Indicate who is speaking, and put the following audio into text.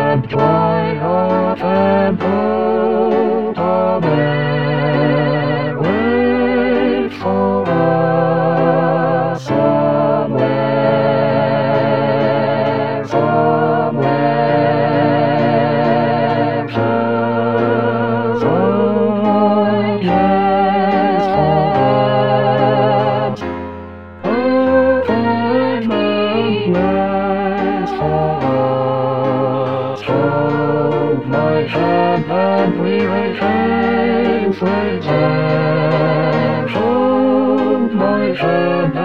Speaker 1: and dry off and hold a man. Wait for us somewhere, somewhere. Just one yes for us. Appointment nice for us. Hold my hand and we will change ways. Hold my hand